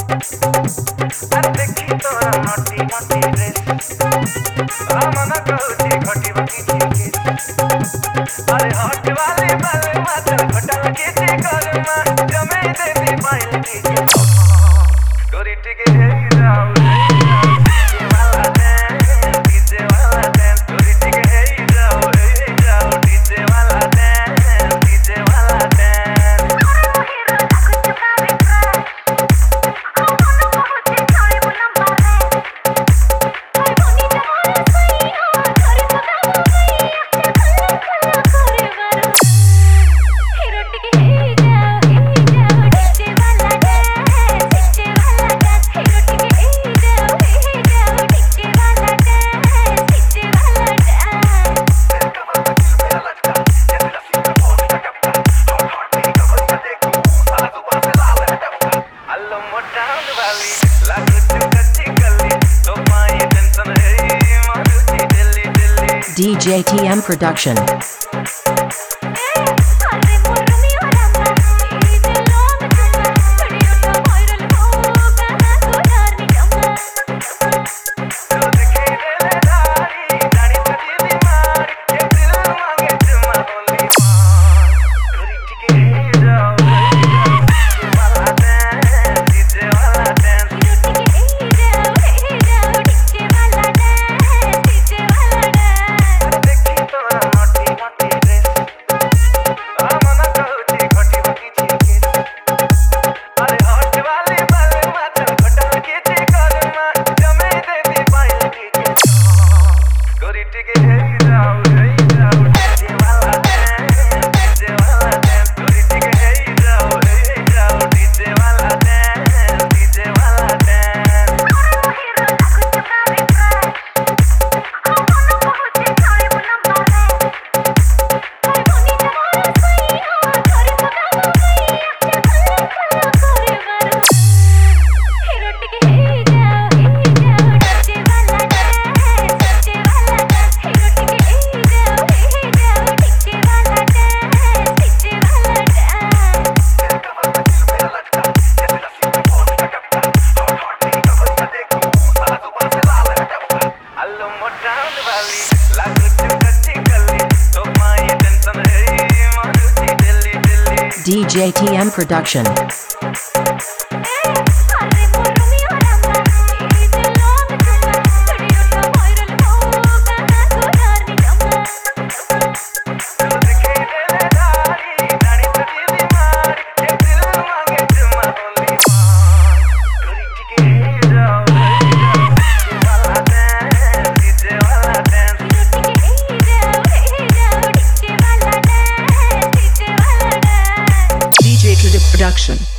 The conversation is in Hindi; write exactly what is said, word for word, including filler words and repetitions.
देखी तोरा मोटी मोटी ड्रेस मना कहूची घटी बकी ठीक अरे हट वाले बाले माचल घटा लगे चे करमा जमे देवी पाइल की गोरी टिके हे जाओ ये वाला डांस डीजे वाला डांस गोरी टिके हे जाओ हे जाओ डीजे वाला डांस डीजे वाला dance D J T M Production. D J T M Production. Production.